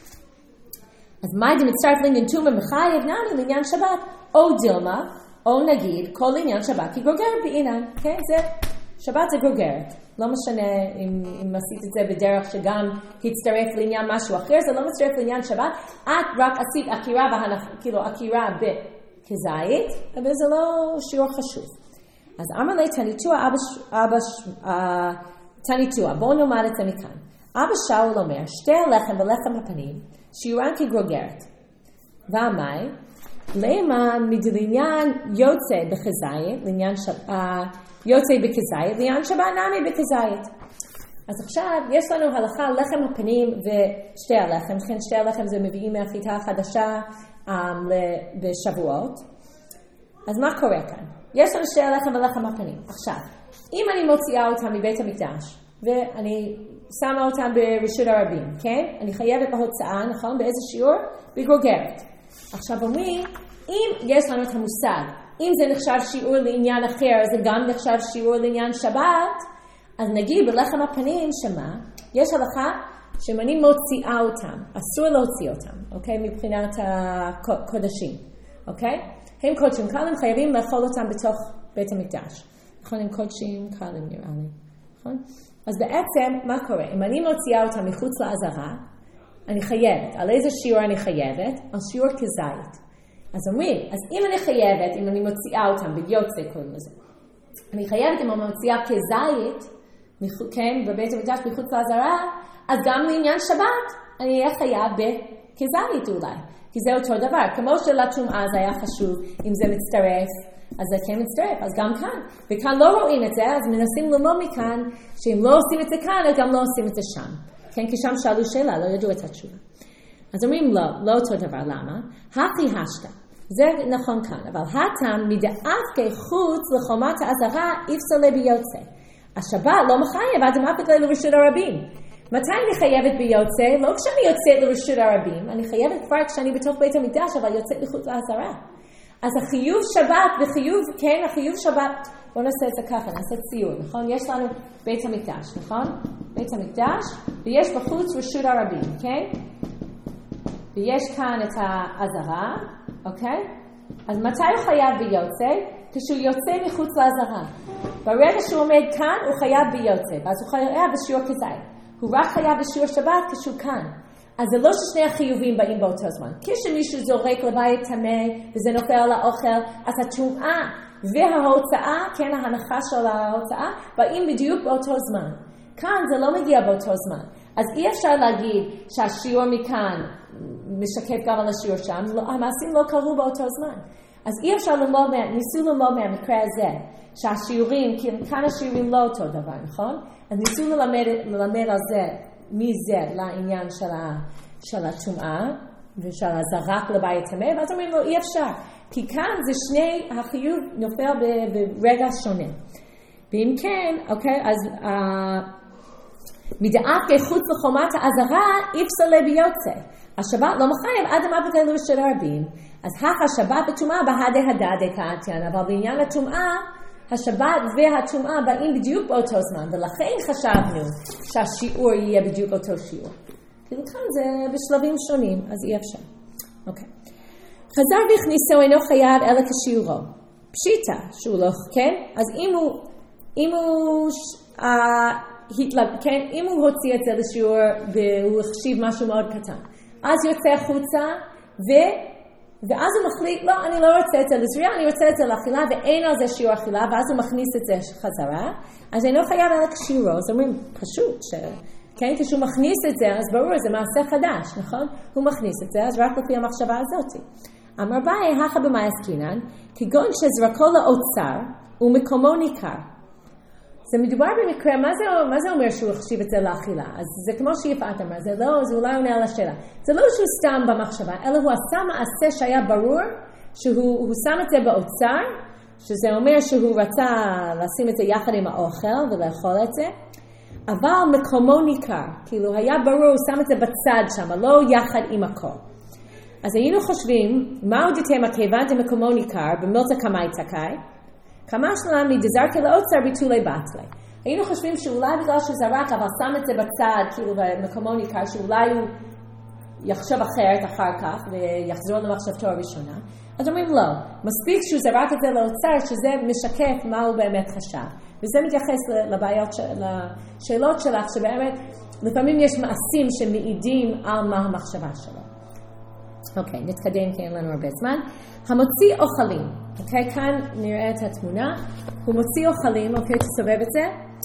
אז מה אם מצטרף לעניין תרומה מחייב נמי לעניין שבת, או דילמה, או נגיד כל עניין שבת היא גרוגרת בעינן, כן? זה, שבת זה גרוגרת. לא משנה אם עשית את זה בדרך שגם הצטרף לעניין משהו אחר, זה לא מצטרף לעניין שבת, את רק עשית עקירה, כאילו עקירה כזית, אבל זה לא שיעור חשוב. אז אמר לי תניתוע, בואו נאמר את זה מכאן. אבא שאול אומר, שתי הלחם ולחם הפנים, שיעורן כגרוגרת. והמאי, למה מדלעניין יוצא בכזית, יוצא בכזית, לעניין שבת נמי בכזית. אז עכשיו יש לנו הלכה לחם הפנים ושתי הלחם, לכן שתי הלחם זה מביאים מהחיטה החדשה בשבועות. אז מה קורה כאן? יש לנו שתי הלחם ולחם הפנים. עכשיו, אם אני מוציאה אותם מבית המקדש, ואני שמה אותם ברשות הרבים, כן? אני חייבת בהוצאה, נכון? באיזה שיעור? בגרוגרת. עכשיו אומרים, אם יש לנו את המושג, אם זה נחשב שיעור לעניין אחר, זה גם נחשב שיעור לעניין שבת, אז נגיד בלחם הפנים שמה, יש הלכה, שאם אני מוציאה אותם, אסור להוציא אותם, אוקיי? מבחינת הקודשים, אוקיי? הם קודשים קלים, חייבים לאכול אותם בתוך בית המקדש. נכון, הם קודשים קלים נראה לי, נכון? אז בעצם, מה קורה? אם אני מוציאה אותם מחוץ לעזרה, אני חייבת. על איזה שיעור אני חייבת? על שיעור כזית. אז אומרים, אז אם אני חייבת, אם אני מוציאה אותם, ביוצא קוראים לזה, אני חייבת אם אני מוציאה כזית, כן, בבית המקדש מחוץ לעזרה, אז גם לעניין שבת, אני אהיה חייב בכזית אולי. כי זה אותו דבר. כמו שלטומאה זה היה חשוב, אם זה מצטרף, אז זה כן מצטרף, אז גם כאן. וכאן לא רואים את זה, אז מנסים ללמוד מכאן, שאם לא עושים את זה כאן, אז גם לא עושים את זה שם. כן, כי שם שאלו שאלה, לא ידעו את התשובה. אז אומרים לא אותו דבר, למה? הכי השתה. זה נכון כאן, אבל הטעם מדאף חוץ לחומת העזרה יפסלה ביוצא. השבת לא מחייב, אדם אף אחד לרשות הרבים. מתי אני חייבת ביוצא? לא כשאני יוצאת לרשות הרבים, אני חייבת כבר כשאני בתוך בית המקדש, אבל יוצאת לחוץ לעזרה. אז החיוב שבת וחיוב, כן, החיוב שבת, בואו נעשה את זה ככה, נעשה ציור, נכון? יש לנו בית המקדש, נכון? בית המקדש, ויש בחוץ רשות הרבים, כן? ויש כאן את העזרה, אוקיי? אז מתי הוא חייב ביוצא? כשהוא יוצא מחוץ לעזרה. ברגע שהוא עומד כאן, הוא חייב ביוצא, ואז הוא חייב בשיעור כזית. הוא רק חייב בשיעור שבת כשהוא כאן. אז זה לא ששני החיובים באים באותו זמן. כשמישהו זורק לבית טמא, וזה נופל על האוכל, אז הטומאה וההוצאה, כן, ההנחה של ההוצאה, באים בדיוק באותו זמן. כאן זה לא מגיע באותו זמן. אז אי אפשר להגיד שהשיעור מכאן משקף גם על השיעור שם, המעשים לא קרו באותו זמן. אז אי אפשר ללמוד, ניסו ללמוד מהמקרה הזה, שהשיעורים, כי כאן השיעורים לא אותו דבר, נכון? אז ניסו ללמד על זה, מזה לעניין של הטומאה, ושל הזרק לבית טמא, ואז אומרים לו, אי אפשר. כי כאן זה שני, החיוב נופל ברגע שונה. ואם כן, אוקיי, אז מדאף חוץ לחומת העזרה, יפסלה ביוצא. השבת לא מחייב, אדם אף אחד לרשות הרבים. אז השבת וטומאה בהדה הדדה כעתיין, אבל בעניין הטומאה, השבת והטומאה באים בדיוק באותו זמן, ולכן חשבנו שהשיעור יהיה בדיוק אותו שיעור. כאילו כאן זה בשלבים שונים, אז אי אפשר. אוקיי. חזר והכניסו אינו חייב אלא כשיעורו. פשיטה שהוא לא, כן? אז אם הוא הוציא את זה לשיעור והוא החשיב משהו מאוד קטן, אז יוצא החוצה ואז הוא מחליט, לא, אני לא רוצה את זה לזריעה, אני רוצה את זה לאכילה, ואין על זה שיעור אכילה, ואז הוא מכניס את זה חזרה, אז אינו חייב אלא כשיעורו. אז אומרים, פשוט, כן, כשהוא מכניס את זה, אז ברור, זה מעשה חדש, נכון? הוא מכניס את זה, אז רק לפי המחשבה הזאת. אמר ביי, הכה במאי עסקינן, כגון שזרקו לאוצר, ומקומו ניכר. זה מדובר במקרה, מה זה אומר שהוא החשיב את זה לאכילה? אז זה כמו שיפעת אמר, זה אולי עונה על השאלה. זה לא שהוא סתם במחשבה, אלא הוא עשה מעשה שהיה ברור, שהוא שם את זה באוצר, שזה אומר שהוא רצה לשים את זה יחד עם האוכל ולאכול את זה, אבל מקומו ניכר, כאילו היה ברור, הוא שם את זה בצד שם, לא יחד עם הכל. אז היינו חושבים, מה עוד יותר מכיוון דמקומו ניכר, במילתא קמאי צקאי, כמה שלם מדזרקי לאוצר ביטולי בטלי. היינו חושבים שאולי בגלל שזרק, אבל שם את זה בצד, כאילו במקומו ניכר, שאולי הוא יחשב אחרת אחר כך, ויחזור למחשבתו הראשונה. אז אומרים לא, מספיק שהוא זרק את זה לאוצר, שזה משקף מה הוא באמת חשב. וזה מתייחס לבעיות, לשאלות שלך, שבאמת לפעמים יש מעשים שמעידים על מה המחשבה שלו. אוקיי, נתקדם כי אין לנו הרבה זמן. המוציא אוכלים, אוקיי, כאן נראה את התמונה. הוא מוציא אוכלים, אוקיי, תסובב את זה.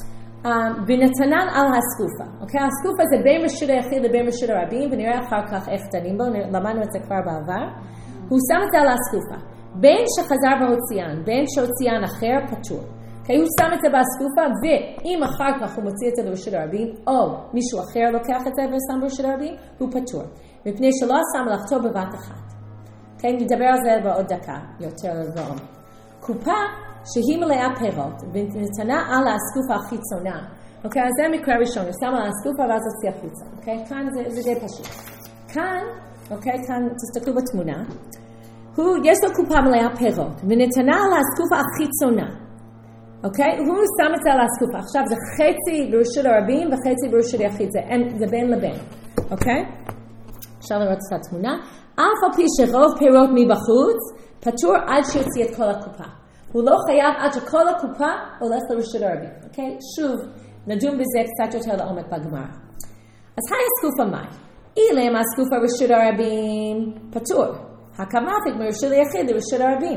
ונתנן על הסקופה, אוקיי, הסקופה זה בין רשות היחיד לבין רשות הרבים, ונראה אחר כך איך דנים בו, למדנו את זה כבר בעבר. הוא שם את זה על הסקופה. בין שחזר והוציאן, בין שהוציאן אחר פטור. אוקיי, הוא שם את זה בסקופה, ואם אחר כך הוא מוציא את זה לרשות הרבים, או מישהו אחר לוקח את זה ושם ברשות הרבים, הוא פטור. מפני שלא עשה מלאכתו בבת אחת. כן, נדבר על זה בעוד דקה, יותר לעומק. קופה שהיא מלאה פירות, ונתנה על הסקופה החיצונה. אוקיי, אז זה המקרה הראשון, הוא שם על הסקופה ואז הוציא החוצה. אוקיי, כאן זה די פשוט. כאן, אוקיי, כאן תסתכלו בתמונה, יש לו קופה מלאה פירות, ונתנה על הסקופה החיצונה. אוקיי? הוא שם את זה על הסקופה. עכשיו זה חצי ברשות הרבים וחצי ברשות יחיד. זה בין לבין. אוקיי? אפשר לראות את התמונה. אף על פי שרוב פירות מבחוץ, פטור עד שיוציא את כל הקופה. הוא לא חייב עד שכל הקופה הולך לרשות הרבים. אוקיי? שוב, נדון בזה קצת יותר לעומק בגמרא. אז היי הסקופה מאי. אילם הסקופה רשות הרבים פטור. הקמפיק מרשות היחיד לרשות הרבים.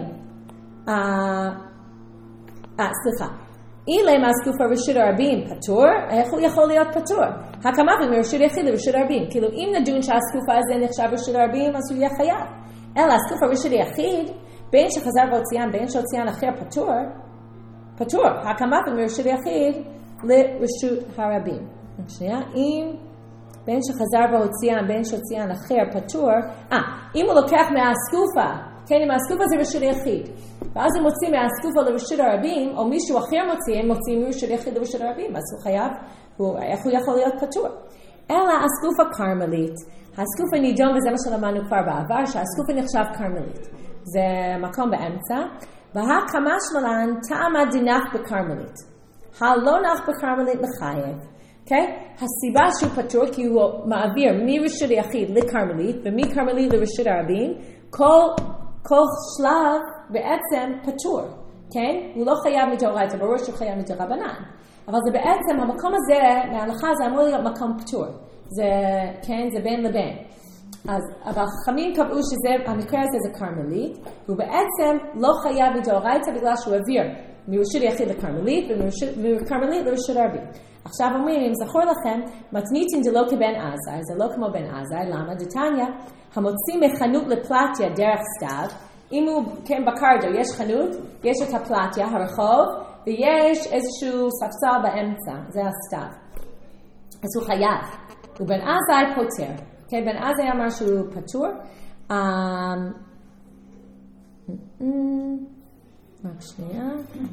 סליחה. אילם הסקופה רשות הרבים פטור, איך הוא יכול להיות פטור? הקמפיק מרשות היחיד לרשות הרבים. כאילו אם נדון שהסקופה הזה נחשב רשות הרבים, אז הוא יהיה חייב. אלא הסקופה רשות היחיד, בין שחזר והוציאן, בין שהוציאן אחר פטור. הקמפיק מרשות היחיד לרשות הרבים. שנייה, בין שחזר והוציאן, בין שהוציאן אחר פטור, אם הוא לוקח מהסקופה, כן, אם הסקופה זה רשות היחיד, ואז הוא מוציא מהסקופה לרשות הרבים, או מישהו אחר מוציא מרשות היחיד לרשות הרבים, אז הוא חייב, איך הוא יכול להיות פטור? אלא הסקופה קרמלית, הסקופה נידון, וזה מה שלמדנו כבר בעבר, שהסקופה נחשב קרמלית, זה מקום באמצע, והקמה שלן טעמה דנח בקרמלית, הלא נח בקרמלית לחייב, Okay? הסיבה שהוא פטור כי הוא מעביר מרשות היחיד לקרמלית ומקרמלית לרשות הרבים, כל שלב בעצם פטור, כן? הוא לא חייב מדאורייתא, ברור שהוא חייב מדרבנן, אבל זה בעצם, המקום הזה, מההלכה זה אמור להיות מקום פטור, זה, כן? זה בין לבין. אבל חכמים קבעו שהמקרה הזה זה קרמלית, והוא בעצם לא חייב מדאורייתא בגלל שהוא העביר מרשות היחיד לקרמלית ומקרמלית לרשות הרבים. עכשיו אומרים, אם זכור לכם, מתניתין זה לא כבן עזר, זה לא כמו בן עזר, למה? דתניא, המוציא מחנות לפלטיה דרך סתיו, אם הוא, כן, בקרדו, יש חנות, יש את הפלטיה, הרחוב, ויש איזשהו ספסל באמצע, זה הסתיו. אז הוא חייב. ובן עזר פוטר. כן, בן עזר אמר שהוא פטור. רק שנייה.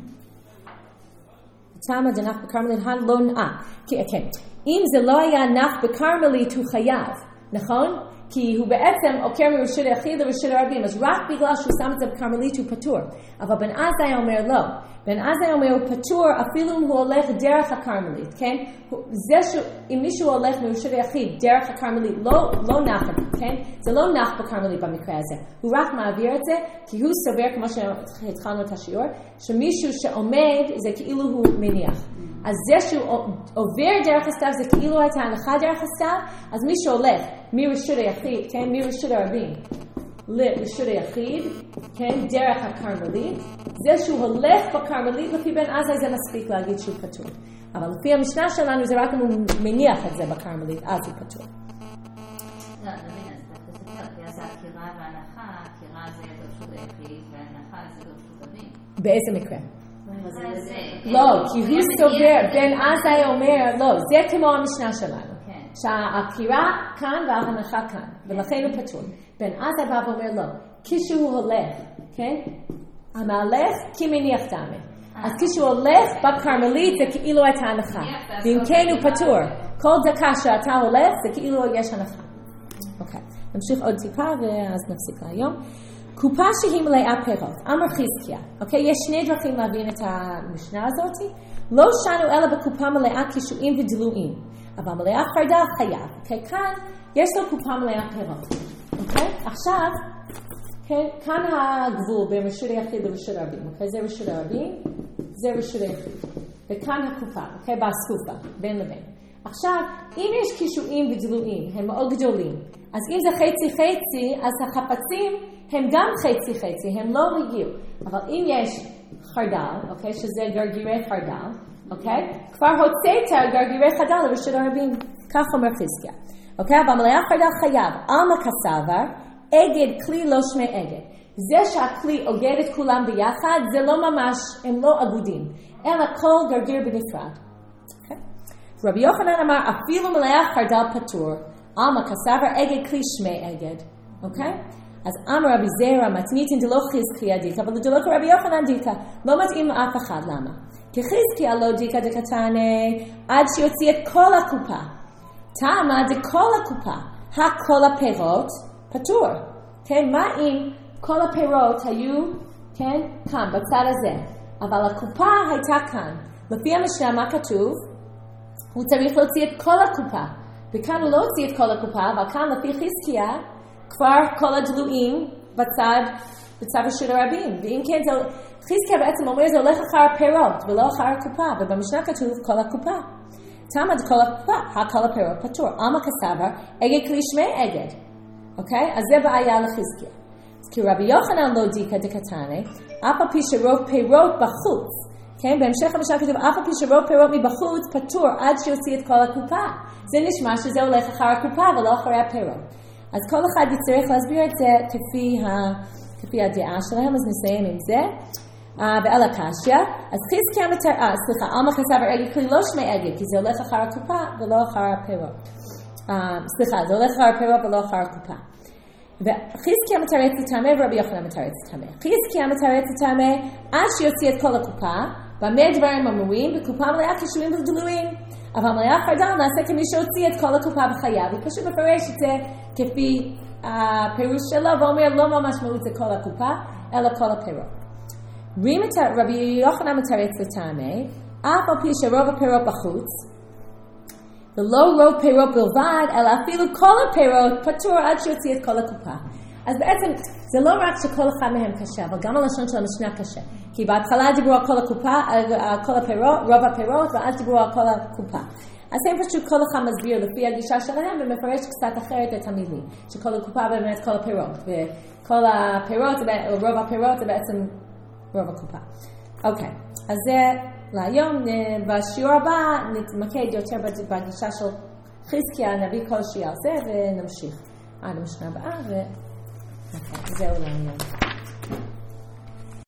תמה דנח בקרמלית, לא נעה. כן, אם זה לא היה נח בקרמלית, הוא חייב, נכון? כי הוא בעצם עוקר מרשות היחיד לרשות הרבים, אז רק בגלל שהוא שם את זה בקרמלית הוא פטור. אבל בן עזאי אומר לא. בן עזאי אומר הוא פטור אפילו אם הוא הולך דרך הקרמלית, כן? זה שאם מישהו הולך מרשות היחיד דרך הקרמלית לא נח, כן? זה לא נח בקרמלית במקרה הזה. הוא רק מעביר את זה כי הוא סובר, כמו שהתחלנו את השיעור, שמישהו שעומד זה כאילו הוא מניח. אז זה שהוא עובר דרך הסתיו זה כאילו הייתה הנחה דרך הסתיו, אז מי שהולך מרשות היחיד, כן, מרשות הרבים לרשות היחיד, כן, דרך הקרמלית, זה שהוא הולך בקרמלית לפי בן עזאי זה מספיק להגיד שהוא פטור. אבל לפי המשנה שלנו זה רק אם הוא מניח את זה בקרמלית, אז הוא פטור.
לא, נבין, אז זה הקירה וההנחה, הקירה זה ברשות היחיד וההנחה זה ברשות הרבים.
באיזה מקרה? לא, כי הוא סובר, בן עזאי אומר, לא, זה כמו המשנה שלנו. שהעקירה כאן וההנחה כאן, ולכן הוא פטור. בן עזאי בא ואומר לא, כשהוא הולך, כן? המהלך כמניח טעמה. אז כשהוא הולך בקרמלית זה כאילו הייתה הנחה. ואם כן הוא פטור. כל דקה שאתה הולך זה כאילו יש הנחה. אוקיי, נמשיך עוד טיפה ואז נפסיק להיום. קופה שהיא מלאה פירות, אמר חזקיה, אוקיי? יש שני דרכים להבין את המשנה הזאת. לא שנו אלא בקופה מלאה קישואים ודלויים, אבל מלאה חרדל חייב. אוקיי, כאן יש לו קופה מלאה פירות. אוקיי? עכשיו, אוקיי, כאן הגבול בין רשות היחיד לרשות הרבים. אוקיי, זה רשות הרבים, זה רשות היחיד. וכאן הקופה, אוקיי, בסקופה, בין לבין. עכשיו, אם יש קישואים ודלויים, הם מאוד גדולים. אז אם זה חצי-חצי, אז החפצים הם גם חצי-חצי, הם לא הגיעו. אבל אם יש חרדל, אוקיי, שזה גרגירי חרדל, אוקיי, כבר הוצאת גרגירי חרדל לרשות הרבים. כך אומר חזקיה. אוקיי, אבל מלאה חרדל חייב. עלמא כסבר, אגד כלי לא שמי אגד. זה שהכלי אוגד את כולם ביחד, זה לא ממש, הם לא אגודים. אלא כל גרגיר בנפרד. אוקיי? רבי יוחנן אמר, אפילו מלאה חרדל פטור, עלמא כסבר, אגד כלי שמי אגד. אוקיי? אז אמר רבי זרע, מתניתין דלא חזקיה דיקה, אבל דלא כרבי יוחנן דיקה. לא מתאים אף אחד, למה? כי חזקיה לא דיקה דקתנה, עד שיוציא את כל הקופה. טעמה דכל הקופה, כל הפירות פטור. כן, מה אם כל הפירות היו, כן, כאן, בצד הזה. אבל הקופה הייתה כאן. לפי המשנה מה כתוב? הוא צריך להוציא את כל הקופה. וכאן הוא לא הוציא את כל הקופה, אבל כאן לפי חזקיה, כבר כל הדלויים בצד רשות הרבים. ואם כן, חזקיה בעצם אומר זה הולך אחר הפירות ולא אחר הקופה, ובמשנה כתוב כל הקופה. תמד כל הקופה, כל הפירות פטור. עלמא כסבר, אגד כלי שמי אגד. אוקיי? אז זה בעיה לחזקיה. כי רבי יוחנן לא דיקה דקתני, אף על פי שרוב פירות בחוץ. כן? בהמשך המשנה כתוב, אף על פי שרוב פירות מבחוץ פטור עד שיוציא את כל הקופה. זה נשמע שזה הולך אחר הקופה ולא אחרי הפירות. אז כל אחד יצטרך להסביר את זה כפי הדעה שלהם, אז נסיים עם זה. ועל הקשיא, אז חזקיה עלמא כסבר אגד כלי לא שמי אגד, כי זה הולך אחר הקופה ולא אחר הפירות. זה הולך אחר הפירות ולא אחר הקופה. וחזקיה מתרץ לטמא ורבי יוחנן מתרץ לטמא. חזקיה מתרץ לטמא עד שיוציא את כל הקופה, במה דברים אמורים, בקופה מלאה קשורים וגלויים. אבל מלאה חרדל נעשה כמי שהוציא את כל הקופה בחייו, ופשוט מפרש את זה כפי הפירוש שלו, ואומר לא ממש מהות זה כל הקופה, אלא כל הפירות. רבי יוחנן מתרץ לטמא, אף על פי שרוב הפירות בחוץ, ולא רוב פירות בלבד, אלא אפילו כל הפירות פטור עד שיוציא את כל הקופה. אז בעצם זה לא רק שכל אחד מהם קשה, אבל גם הלשון של המשנה קשה. כי בהתחלה דיברו על כל הקופה, על כל הפירות, רוב הפירות, ואז דיברו על כל הקופה. אז הם פשוט כל אחד מסביר לפי הגישה שלהם, ומפרש קצת אחרת את המילים. שכל הקופה באמת כל הפירות, וכל הפירות, רוב הפירות זה בעצם רוב הקופה. אוקיי, אז זה להיום, בשיעור הבא נתמקד יותר בגישה של חזקיה, נביא כל שיעור זה ונמשיך עד המשנה הבאה, וזהו להיום.